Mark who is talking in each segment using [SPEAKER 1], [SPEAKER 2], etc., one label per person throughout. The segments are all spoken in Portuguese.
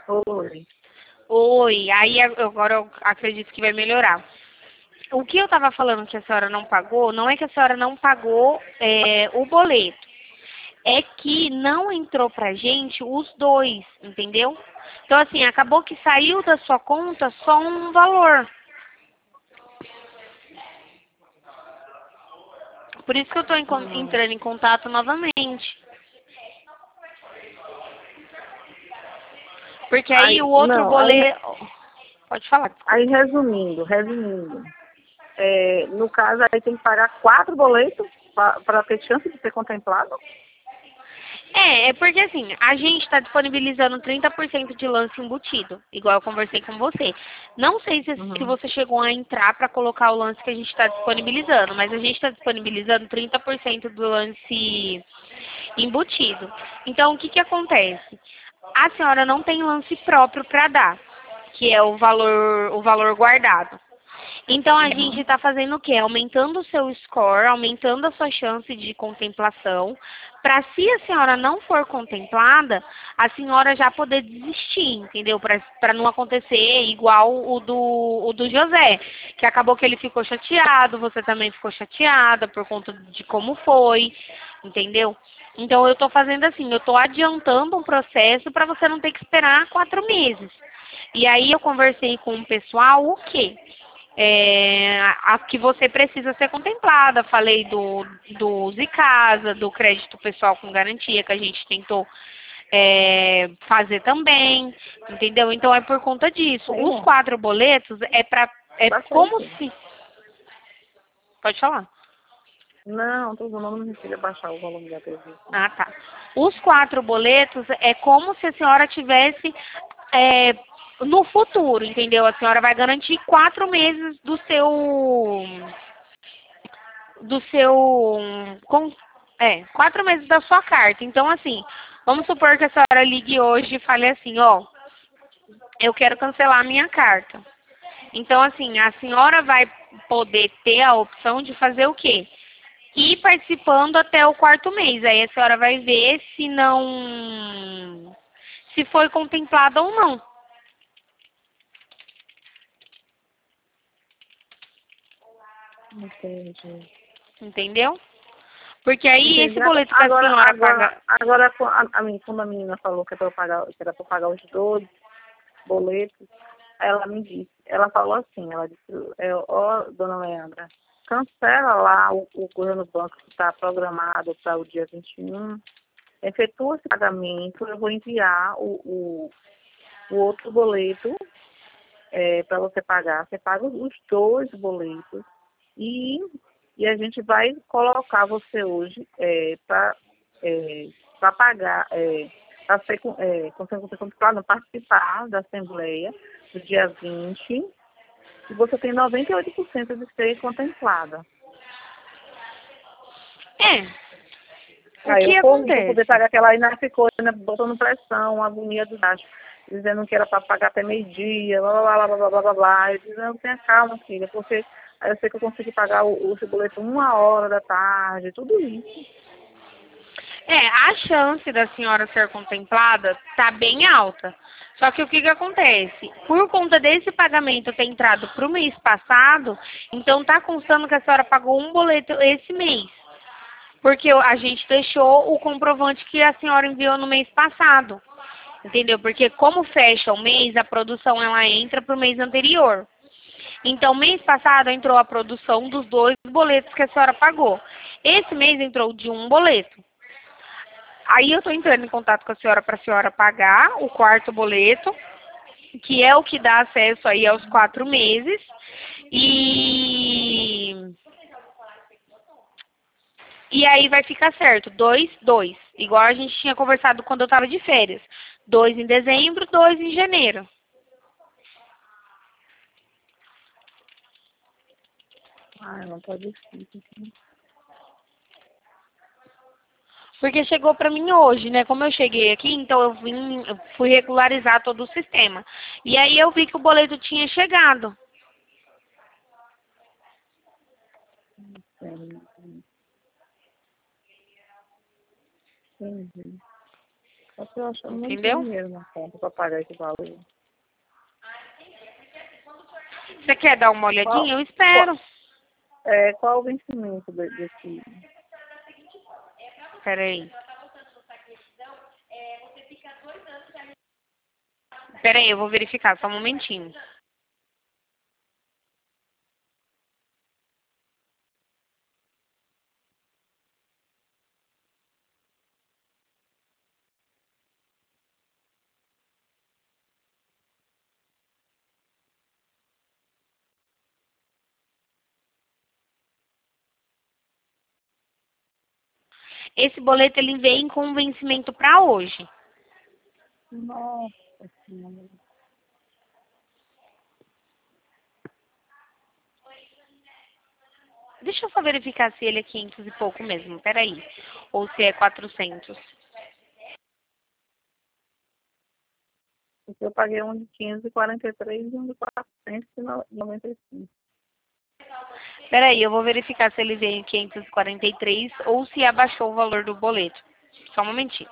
[SPEAKER 1] Oi.
[SPEAKER 2] Oi, aí agora eu acredito que vai melhorar. O que eu estava falando que a senhora não pagou, não é que a senhora não pagou o boleto, é que não entrou pra gente os dois, entendeu? Então, assim, acabou que saiu da sua conta só um valor. Por isso que eu estou
[SPEAKER 1] Hum.
[SPEAKER 2] entrando em contato novamente. Porque aí o
[SPEAKER 1] Aí,
[SPEAKER 2] outro
[SPEAKER 1] não,
[SPEAKER 2] boleto. Pode falar,
[SPEAKER 1] aí
[SPEAKER 2] desculpa.
[SPEAKER 1] resumindo. No caso, aí tem que pagar 4 boletos para ter chance de ser contemplado?
[SPEAKER 2] É porque assim, a gente está disponibilizando 30% de lance embutido, igual eu conversei com você. Não sei se
[SPEAKER 1] Uhum.
[SPEAKER 2] você chegou a entrar para colocar o lance que a gente está disponibilizando, mas a gente está disponibilizando 30% do lance embutido. Então, o que que acontece? A senhora não tem lance próprio para dar, que é o valor guardado. Então a gente
[SPEAKER 1] Uhum.
[SPEAKER 2] está fazendo o quê? Aumentando o seu score, aumentando a sua chance de contemplação, para se a senhora não for contemplada, a senhora já poder desistir, entendeu? Para não acontecer igual o do José, que acabou que ele ficou chateado, você também ficou chateada por conta de como foi, entendeu? Então eu estou fazendo assim, eu estou adiantando um processo para você não ter que esperar 4 meses. E aí eu conversei com o pessoal o quê? A que você precisa ser contemplada. Falei do Use Casa, do crédito pessoal com garantia, que a gente tentou fazer também, entendeu? Então é por conta disso. Os
[SPEAKER 1] Sim,
[SPEAKER 2] 4 boletos é
[SPEAKER 1] baixa
[SPEAKER 2] como
[SPEAKER 1] isso.
[SPEAKER 2] se. Pode falar.
[SPEAKER 1] Não, todo mundo não precisa baixar o volume da TV.
[SPEAKER 2] Ah, tá. Os 4 boletos é como se a senhora tivesse é, no futuro, entendeu? A senhora vai garantir 4 meses do seu 4 meses da sua carta. Então, assim, vamos supor que a senhora ligue hoje e fale assim, ó, eu quero cancelar a minha carta. Então, assim, a senhora vai poder ter a opção de fazer o quê? Ir participando até o 4 mês. Aí a senhora vai ver se foi contemplada ou não.
[SPEAKER 1] Entendi.
[SPEAKER 2] Entendeu? Porque aí
[SPEAKER 1] Entendi.
[SPEAKER 2] esse boleto que a senhora paga.
[SPEAKER 1] Agora quando a menina falou que, que era para pagar os 12 boletos, ela me disse, ela falou assim, ela disse, ó, dona Leandra, cancela lá o coisa no banco que está programado para o dia 21, efetua esse pagamento, eu vou enviar o outro boleto para você pagar. Você paga os 2 boletos e, e a gente vai colocar você hoje para pagar, para ser contemplado, participar da Assembleia do dia 20 e você tem 98% de ser contemplada.
[SPEAKER 2] É, o
[SPEAKER 1] Aí eu
[SPEAKER 2] que
[SPEAKER 1] corri para poder
[SPEAKER 2] acontece?
[SPEAKER 1] pagar, que ela ainda ficou botando pressão, agonia do gasto, dizendo que era para pagar até meio-dia, blá, blá, blá, blá, blá, blá, blá. Eu disse, não, tenha calma, filha, porque aí eu sei que eu consegui pagar o boleto 1 hora da tarde, tudo isso.
[SPEAKER 2] A chance da senhora ser contemplada tá bem alta. Só que o que que acontece? Por conta desse pagamento ter entrado para o mês passado, então tá constando que a senhora pagou um boleto esse mês. Porque a gente deixou o comprovante que a senhora enviou no mês passado. Entendeu? Porque como fecha o mês, a produção ela entra para o mês anterior. Então, mês passado entrou a produção dos 2 boletos que a senhora pagou. Esse mês entrou de um boleto. Aí eu estou entrando em contato com a senhora para a senhora pagar o 4 boleto, que é o que dá acesso aí aos 4 meses. E, e aí vai ficar certo, dois, dois. Igual a gente tinha conversado quando eu estava de férias. 2 em dezembro, 2 em janeiro.
[SPEAKER 1] Ai, não tá difícil.
[SPEAKER 2] Porque chegou para mim hoje, né? Como eu cheguei aqui, então eu fui regularizar todo o sistema. E aí eu vi que o boleto tinha chegado.
[SPEAKER 1] Entendi. Entendi. Só que eu acho que eu não tenho
[SPEAKER 2] Entendeu?
[SPEAKER 1] dinheiro na conta para pagar esse valor.
[SPEAKER 2] Você quer dar uma olhadinha?
[SPEAKER 1] Qual,
[SPEAKER 2] Eu
[SPEAKER 1] qual,
[SPEAKER 2] espero.
[SPEAKER 1] qual o vencimento desse?
[SPEAKER 2] Peraí. Peraí, eu vou verificar, só um momentinho. Esse boleto, ele vem com vencimento para hoje.
[SPEAKER 1] Nossa Senhora.
[SPEAKER 2] Deixa eu só verificar se ele é 500 e pouco mesmo, peraí. Ou se é 400.
[SPEAKER 1] Porque eu paguei um de 543 e um de 495.
[SPEAKER 2] Peraí, eu vou verificar se ele veio em 543 ou se abaixou o valor do boleto. Só um momentinho.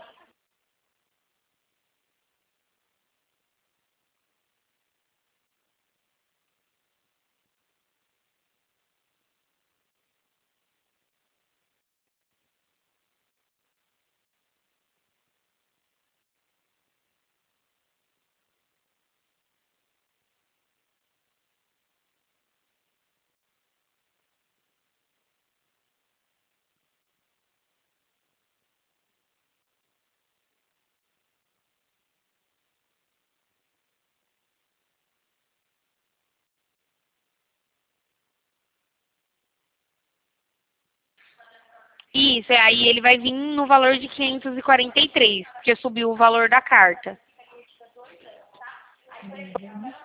[SPEAKER 2] Isso, aí ele vai vir no valor de 543, porque subiu o valor da carta.
[SPEAKER 1] Uhum.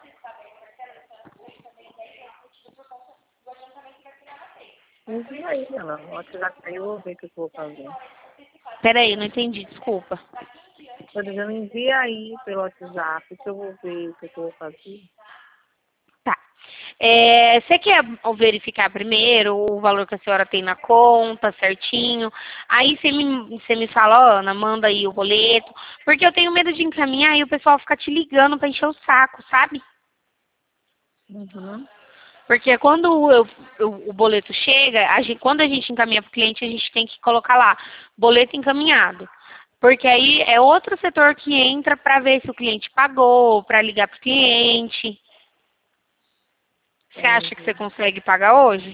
[SPEAKER 1] Envia aí, Ana. O WhatsApp aí, eu vou ver o que eu vou fazer.
[SPEAKER 2] Peraí, não entendi, desculpa.
[SPEAKER 1] Tô dizendo, envia aí pelo WhatsApp que eu vou ver o que eu vou fazer.
[SPEAKER 2] Tá. Você quer verificar primeiro o valor que a senhora tem na conta, certinho? Aí você me fala, ó, Ana, manda aí o boleto. Porque eu tenho medo de encaminhar e o pessoal ficar te ligando pra encher o saco, sabe?
[SPEAKER 1] Uhum.
[SPEAKER 2] Porque quando o boleto chega, quando a gente encaminha para o cliente, a gente tem que colocar lá, boleto encaminhado. Porque aí é outro setor que entra para ver se o cliente pagou, para ligar para o cliente. Você acha que você
[SPEAKER 1] Entendi.
[SPEAKER 2] consegue pagar hoje?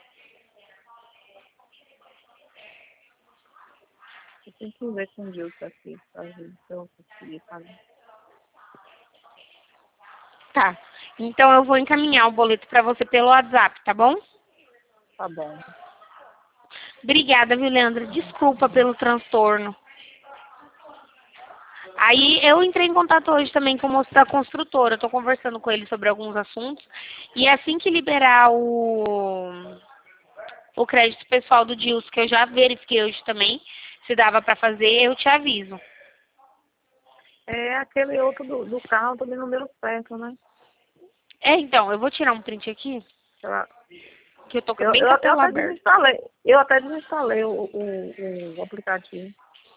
[SPEAKER 1] Eu tenho que ver com o Dilson aqui, pra ver se eu conseguir fazer.
[SPEAKER 2] Tá. Então eu vou encaminhar o boleto para você pelo WhatsApp, tá bom?
[SPEAKER 1] Tá bom.
[SPEAKER 2] Obrigada, viu, Leandra? Desculpa pelo transtorno. Aí eu entrei em contato hoje também com o moço da construtora. Estou conversando com ele sobre alguns assuntos. E assim que liberar o crédito pessoal do Dilson, que eu já verifiquei hoje também, se dava para fazer, eu te aviso.
[SPEAKER 1] Aquele outro do carro também não deu certo, né?
[SPEAKER 2] Então, eu vou tirar um print aqui,
[SPEAKER 1] Ela-
[SPEAKER 2] que eu tô
[SPEAKER 1] Eu,
[SPEAKER 2] bem
[SPEAKER 1] eu,
[SPEAKER 2] com a
[SPEAKER 1] eu
[SPEAKER 2] tela
[SPEAKER 1] até
[SPEAKER 2] aberta.
[SPEAKER 1] desinstalei. Eu até desinstalei o aplicativo.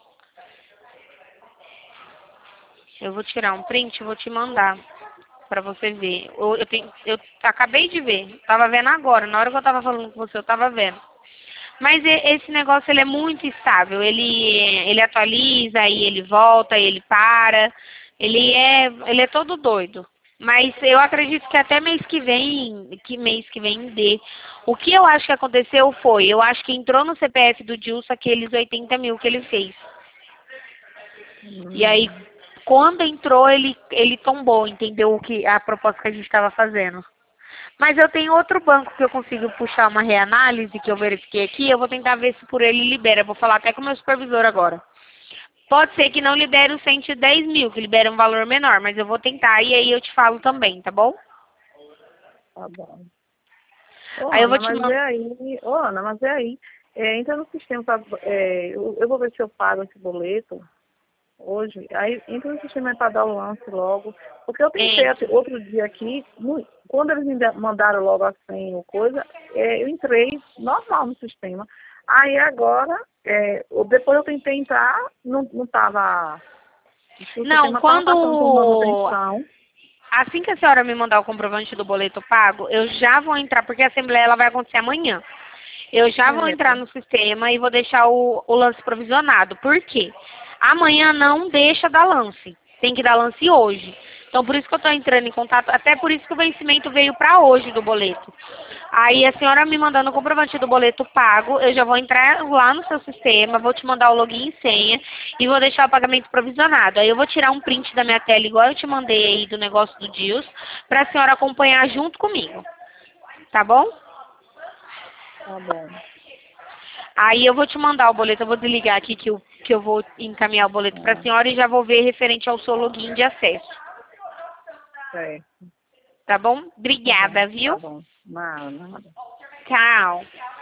[SPEAKER 2] Eu vou tirar um print e vou te mandar para você ver. Eu acabei de ver, tava vendo agora, na hora que eu tava falando com você, eu tava vendo. Mas esse negócio, ele é muito estável. Ele atualiza, aí ele volta, aí ele para. Ele é todo doido. Mas eu acredito que até mês que vem dê. O que eu acho que aconteceu foi, eu acho que entrou no CPF do Dilson aqueles 80 mil que ele fez. E aí,
[SPEAKER 1] Hum,
[SPEAKER 2] quando entrou, ele tombou, entendeu? A proposta que a gente estava fazendo. Mas eu tenho outro banco que eu consigo puxar uma reanálise que eu verifiquei aqui. Eu vou tentar ver se por ele libera. Eu vou falar até com o meu supervisor agora. Pode ser que não libere os 110 mil, que libere um valor menor, mas eu vou tentar e aí eu te falo também, tá bom?
[SPEAKER 1] tá bom. Ô,
[SPEAKER 2] Aí eu vou
[SPEAKER 1] Ana,
[SPEAKER 2] te
[SPEAKER 1] mas
[SPEAKER 2] mandar.
[SPEAKER 1] é aí. Ô, Ana, mas é aí. Entra no sistema. Eu vou ver se eu pago esse boleto hoje. Aí entra no sistema para dar o lance logo. Porque eu tentei outro dia aqui. Quando eles me mandaram logo a senha ou coisa, eu entrei normal no sistema. Aí agora, depois eu tentei entrar, não estava. O
[SPEAKER 2] Não,
[SPEAKER 1] sistema estava passando por manutenção.
[SPEAKER 2] assim que a senhora me mandar o comprovante do boleto pago, eu já vou entrar, porque a assembleia ela vai acontecer amanhã. Eu já vou entrar
[SPEAKER 1] Certo.
[SPEAKER 2] no sistema e vou deixar o lance provisionado. Por quê? Amanhã não deixa dar lance. Tem que dar lance hoje. Então, por isso que eu estou entrando em contato. Até por isso que o vencimento veio para hoje do boleto. Aí, a senhora me mandando o comprovante do boleto pago, eu já vou entrar lá no seu sistema, vou te mandar o login e senha e vou deixar o pagamento provisionado. Aí, eu vou tirar um print da minha tela, igual eu te mandei aí do negócio do Dios, para a senhora acompanhar junto comigo. Tá bom?
[SPEAKER 1] Tá bom.
[SPEAKER 2] Aí eu vou te mandar o boleto, eu vou desligar aqui que eu vou encaminhar o boleto para a
[SPEAKER 1] É,
[SPEAKER 2] senhora e já vou ver referente ao seu login de acesso.
[SPEAKER 1] certo.
[SPEAKER 2] Tá bom?
[SPEAKER 1] Tá bom.
[SPEAKER 2] Obrigada,
[SPEAKER 1] Tá
[SPEAKER 2] viu?
[SPEAKER 1] bom. Nada, nada.
[SPEAKER 2] Tchau.